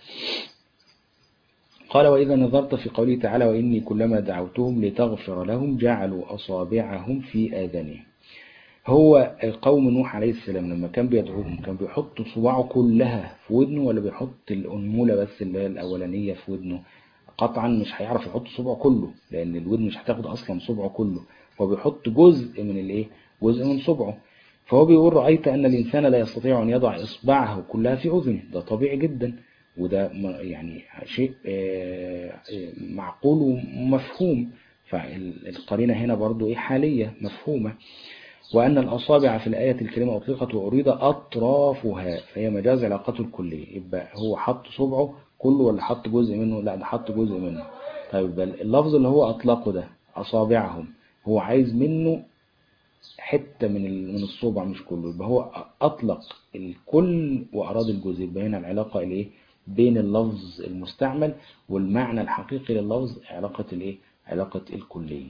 قال وإذا نظرت في قوله تعالى وإني كلما دعوتهم لتغفر لهم جعلوا أصابعهم في آذانهم. هو قوم نوح عليه السلام لما كان بيدعوهم كان بيحط صباعه كلها في ودنه ولا بيحط الأنمولة بس اللي هي الأولانية في ودنه؟ قطعا مش هيعرف يحط صبعه كله، لأن الودن مش هتاخد أصلا صبعه كله، هو بيحط جزء من الإيه جزء من صبعه. فهو بيقول رأيت أن الإنسان لا يستطيع أن يضع إصبعه كلها في أذنه، ده طبيعي جدا، وده يعني شيء معقول ومفهوم. فالقرينة هنا برضو إيه حالية مفهومة. وأن الأصابع في الآية الكريمة أطلقت وأريد أطرافها، فهي مجاز علاقته الكلية. يبقى هو حط صبعه كله ولا حط جزء منه؟ لا، ده حط جزء منه. طيب اللفظ اللي هو أطلقه ده أصابعهم، هو عايز منه حتة من من الصبع مش كله، يبقى هو أطلق الكل وأراد الجزء. يبقى هنا العلاقة الايه بين اللفظ المستعمل والمعنى الحقيقي لللفظ علاقة الايه علاقة الكلية.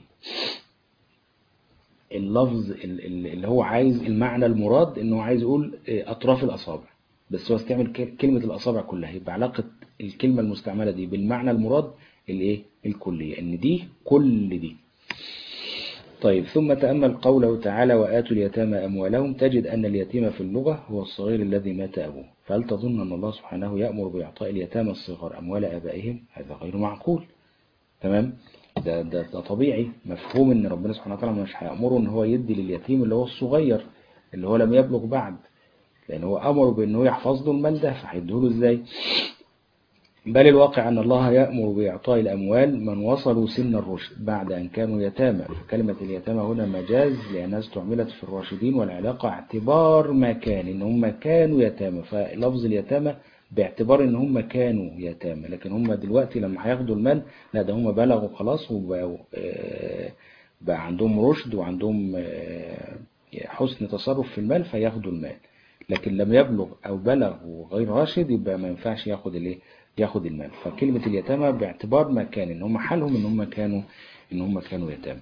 اللفظ اللي هو عايز المعنى المراد انه عايز يقول اطراف الاصابع، بس هو استعمل كلمة الاصابع كلها، يبقى علاقة الكلمة المستعملة دي بالمعنى المراد الايه الكلية، ان دي كل دي. طيب ثم تأمل قوله تعالى وآتوا اليتامى أموالهم، تجد أن اليتيم في اللغة هو الصغير الذي مات أبوه، فهل تظن أن الله سبحانه يأمر بإعطاء اليتامى الصغار أموال آبائهم؟ هذا غير معقول. تمام. ده, ده, ده طبيعي، مفهوم ان ربنا سبحانه وتعالى مش هيأمره ان هو يدي لليتيم اللي هو الصغير اللي هو لم يبلغ بعد، لان هو امره بانه يحفظ له المال ده، فهيديهوله ازاي؟ بل الواقع أن الله يأمر بإعطاء الأموال من وصلوا سن الرشد بعد أن كانوا يتامى. فكلمة اليتامى هنا مجاز لأنها استعملت في الراشدين، والعلاقة اعتبار ما كان إن هم كانوا يتامى، فلفظ اليتامى باعتبار إن هم كانوا يتامى، لكن هم دلوقتي لما هياخدوا المال لا، ده هم بلغوا خلاص وبقوا بقى عندهم رشد وعندهم حسن تصرف في المال فياخدوا المال. لكن لم يبلغ أو بلغ وغير راشد يبقى ما ينفعش ياخد الايه ياخد المال. فكلمة اليتامى باعتبار ما كان ان هم حالهم ان هم كانوا ان هم كانوا يتامى.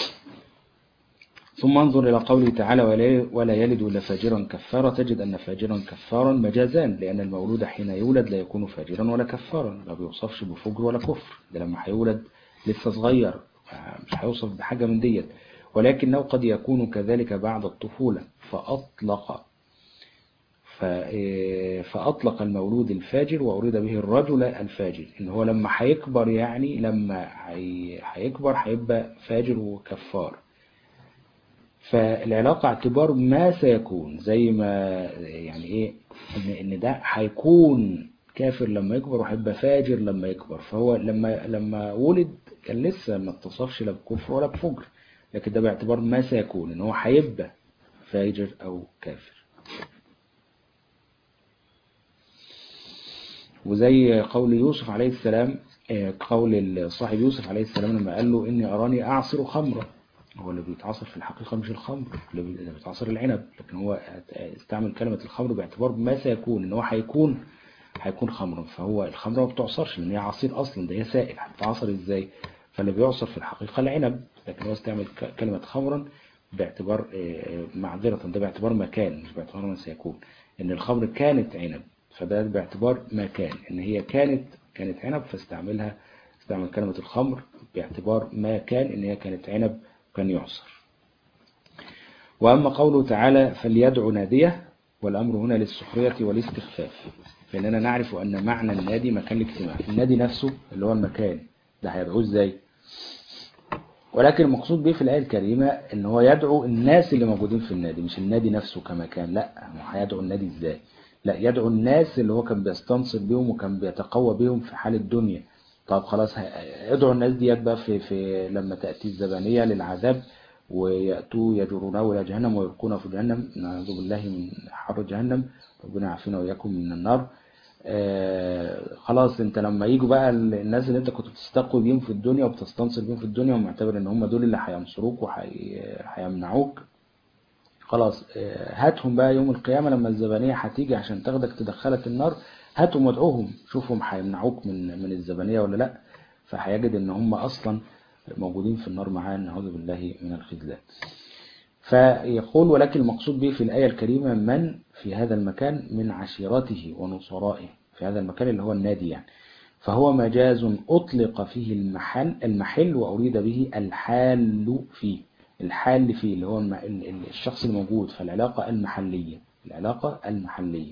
ثم انظر إلى قوله تعالى ولا يلد إلا فاجرا كفارا، تجد أن فاجرا كفارا مجازان، لأن المولود حين يولد لا يكون فاجرا ولا كفارا، ما بيوصفش بفجر ولا كفر، ده لما هيولد لسه صغير مش هيوصف بحاجة من ديت، ولكنه قد يكون كذلك بعد الطفولة. فأطلق فأطلق المولود الفاجر وأريد به الرجل الفاجر، إن هو لما هيكبر يعني لما هيكبر هيبقى فاجر وكفار. فالعلاقة اعتبار ما سيكون، زي ما يعني إيه إن, إن ده هيكون كافر لما يكبر وهيبقى فاجر لما يكبر، فهو لما لما ولد كان لسه ما اتصفش لا بكفر ولا بفجر، لكن ده باعتبار ما سيكون إن هو هيبقى فاجر أو كافر. وزي قول يوسف عليه السلام، قول صاحب يوسف عليه السلام لما قال له إني أراني أعصر خمرا، هو اللي بيتعصر في الحقيقة مش الخمر، اللي بيتعصر العنب، لكن هو استعمل كلمة الخمر باعتبار ما سيكون إن هو هيكون هيكون خمرا، فهو الخمرة ما بتعصرش لأن هي عصير أصلا، ده هي سائل هتتعصر إزاي؟ فاللي بيعصر في الحقيقة العنب، لكن هو استعمل كلمة خمرا باعتبار معذرة، ده باعتبار مكان مش باعتبار ما سيكون، إن الخمر كانت عنب، فده باعتبار ما كان إن هي كانت كانت عنب، فاستعملها استعمل كلمة الخمر باعتبار ما كان إن هي كانت عنب كان يعصر. وأما قوله تعالى فليدعو ناديه، والأمر هنا للسخرية والاستخفاف، فإننا نعرف أن معنى النادي مكان الاجتماع، النادي نفسه اللي هو المكان ده هيدعوه إزاي؟ ولكن المقصود به في الآية الكريمة إن هو يدعو الناس اللي موجودين في النادي، مش النادي نفسه كمكان، لا هو هيدعو النادي إزاي؟ لا يدعو الناس اللي هو كان بيستنصر بهم وكان بيتقوى بهم في حال الدنيا. طب خلاص ادعو الناس دي بقى في, في لما تأتي الزبانية للعذاب ويأتوا يجرونه إلى جهنم ويلقونه في جهنم، نعوذ بالله من حر جهنم، ربنا يعافينا وإياكم من النار. آه خلاص انت لما يجوا بقى الناس اللي انت كنت بتستقوي بيهم في الدنيا وبتستنصر بيهم في الدنيا ومعتبر ان هم دول اللي هينصروك وهيمنعوك، خلاص هاتهم بقى يوم القيامة لما الزبانية هتيجي عشان تاخدك تدخلك النار، هاتهم وادعوهم شوفهم هيمنعوك من من الزبانية ولا لا، فهيجد ان هم اصلا موجودين في النار معاه، نعوذ بالله من الخذلان. فيقول ولكن المقصود به في الآية الكريمة من في هذا المكان من عشيرته ونصرائه، في هذا المكان اللي هو النادي يعني، فهو مجاز أطلق فيه المحل المحل وأريد به الحال فيه، الحال فيه اللي هو الشخص الموجود، فالعلاقة المحلية العلاقة المحلية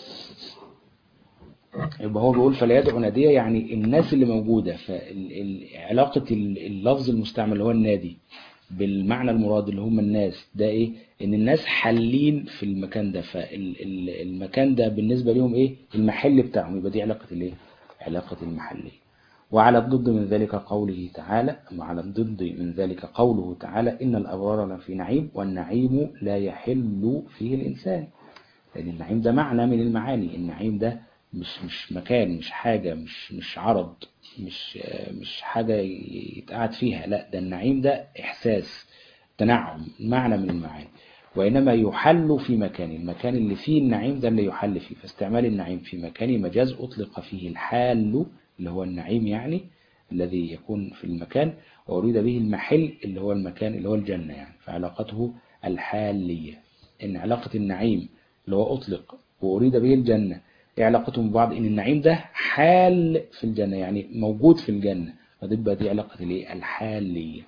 يبقى هو بيقول فلا يدعو نادية يعني الناس اللي موجودة، فعلاقة اللفظ المستعمل اللي هو النادي بالمعنى المراد اللي هم الناس ده ايه، ان الناس حالين في المكان ده، فالمكان ده بالنسبة لهم ايه المحل بتاعهم، يبقى دي علاقة الايه علاقة المحلية. وعلى الضد من ذلك قوله تعالى وعلى الضد من ذلك قوله تعالى إن الأبرار لفي نعيم والنعيم لا يحل فيه الإنسان، لأن النعيم ده معنى من المعاني، النعيم ده مش مش مكان مش حاجة مش مش عرض مش مش حاجة يتقعد فيها، لا ده النعيم ده إحساس تنعم معنى من المعاني، وإنما يحل في مكان، المكان اللي فيه النعيم ده اللي يحل فيه، فاستعمال النعيم في مكان مجاز أطلق فيه الحال اللي هو النعيم يعني الذي يكون في المكان، وأريد به المحل اللي هو المكان اللي هو الجنة يعني، فعلاقته الحالية، إن علاقة النعيم اللي هو أطلق وأريد به الجنة إيه علاقتهم ببعض؟ إن النعيم ده حال في الجنة يعني موجود في الجنة، فتبقى دي علاقة الحالية.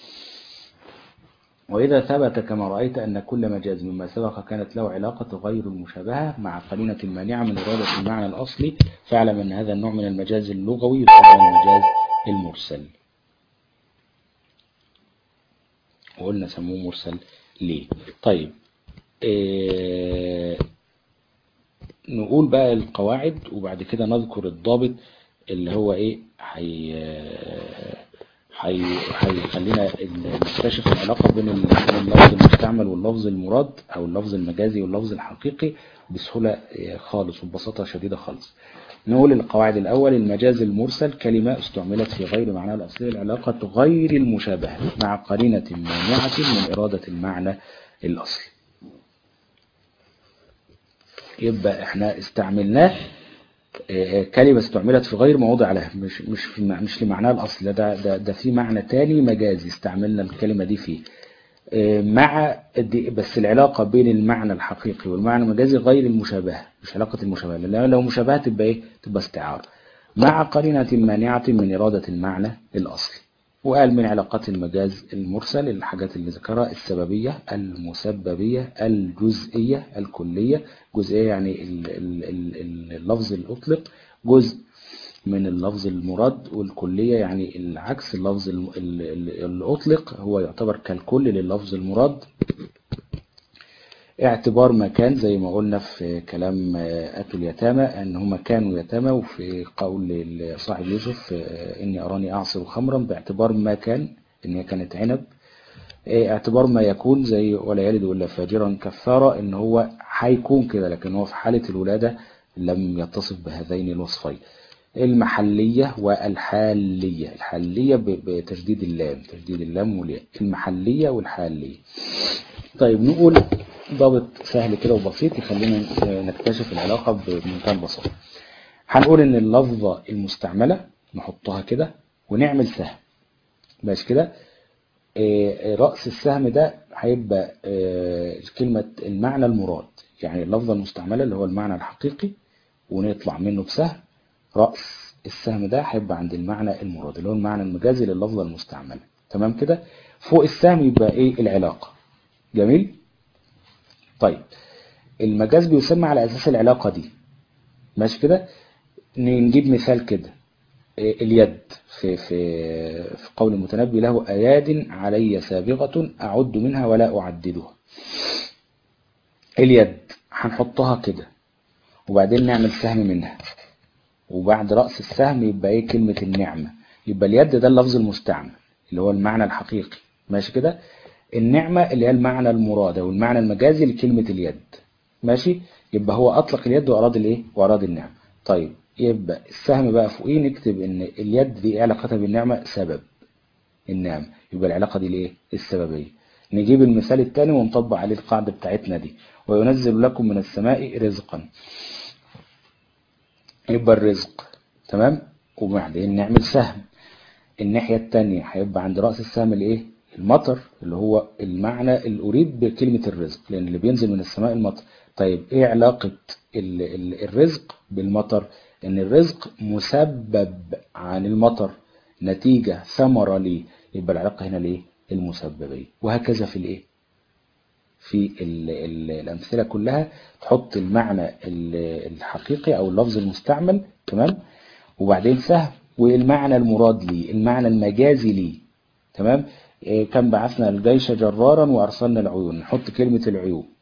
وإذا ثبت كما رأيت أن كل مجاز مما سبق كانت له علاقة غير المشابهة مع قرينة مانعة من إرادة المعنى الأصلي، فاعلم أن هذا النوع من المجاز اللغوي يسمى المجاز المرسل. وقلنا سموه مرسل ليه. طيب إيه نقول بقى القواعد وبعد كده نذكر الضابط اللي هو ايه حي حي هيخلينا نكتشف العلاقة بين اللفظ المستعمل واللفظ المراد او اللفظ المجازي واللفظ الحقيقي بسهولة خالص وببساطة شديدة خالص. نقول القواعد الأول: المجاز المرسل كلمة استعملت في غير معناها الأصلي العلاقة غير المشابهة مع قرينة مانعة من إرادة المعنى الأصلي. يبقى احنا استعملناه كلمة استعملت في غير موضع لها، مش مش في مش لمعناها الأصلي، ده ده ده في معنى تاني مجازي استعملنا الكلمة دي فيه، مع بس العلاقة بين المعنى الحقيقي والمعنى المجازي غير المشابهة، مش علاقة المشابهة، لأن لو مشابهة تبقى ايه؟ تبقى استعارة مع قرينة مانعة من إرادة المعنى الأصلي. وقال من علاقات المجاز المرسل الحاجات اللي ذكرها: السببية، المسببية، الجزئية، الكلية. جزئية يعني اللفظ الأطلق جزء من اللفظ المراد، والكلية يعني العكس، اللفظ الأطلق هو يعتبر كالكل لللفظ المراد. اعتبار مكان زي ما قلنا في كلام أتوا اليتامى أن هم كانوا يتامى، وفي قول صاحب يوسف إني أراني أعصر خمرا باعتبار ما كان إن هي كانت عنب. اعتبار ما يكون زي ولا يلد إلا فاجرا كفارا، إن هو هيكون كده لكن هو في حالة الولادة لم يتصف بهذين الوصفين. المحلية والحالية، الحالية بتشديد اللام، تشديد اللام والياء، المحلية والحالية. طيب نقول ضابط سهل كده وبسيط يخلينا نكتشف العلاقة بمنتهى البساطة. هنقول ان اللفظة المستعملة نحطها كده ونعمل سهم، ماشي كده. رأس السهم ده هيبقى كلمة المعنى المراد، يعني اللفظة المستعملة اللي هو المعنى الحقيقي ونطلع منه بسهم. رأس السهم ده هيبقى عند المعنى المراد اللي هو المعنى المجازي لللفظة المستعملة. تمام كده. فوق السهم يبقى ايه؟ العلاقة. جميل. طيب المجاز بيسمى على أساس العلاقة دي، ماشي كده. نجيب مثال كده: اليد في في في قول المتنبي: له أياد علي سابغة أعد منها ولا أعددها. اليد هنحطها كده وبعدين نعمل سهم منها، وبعد رأس السهم يبقى ايه؟ كلمة النعمة. يبقى اليد ده اللفظ المستعمل اللي هو المعنى الحقيقي، ماشي كده. النعمة اللي هي المعنى المراد او المعنى المجازي لكلمة اليد، ماشي. يبقى هو أطلق اليد وأراد الايه؟ وأراد النعمة. طيب يبقى السهم بقى فوقيه نكتب ان اليد دي علاقتها بالنعمة سبب النعمة، يبقى العلاقة دي الايه؟ السببية. نجيب المثال الثاني ونطبق عليه القاعدة بتاعتنا دي: وينزل لكم من السماء رزقا. يبقى الرزق، تمام. وبعدين نعمل سهم الناحية التانية، هيبقى عند رأس السهم الايه؟ المطر، اللي هو المعنى اللي أريد بكلمة الرزق، لأن اللي بينزل من السماء المطر. طيب ايه علاقة ال ال الرزق بالمطر؟ ان الرزق مسبب عن المطر، نتيجة ثمرة ليه، يبقى العلاقة هنا ليه؟ المسببية. وهكذا في الايه؟ في ال ال الأمثلة كلها تحط المعنى الحقيقي أو اللفظ المستعمل، تمام، وبعدين سهم والمعنى المراد ليه، المعنى المجازي ليه، تمام. كان بعثنا الجيش جرارا وأرسلنا العيون، نحط كلمة العيون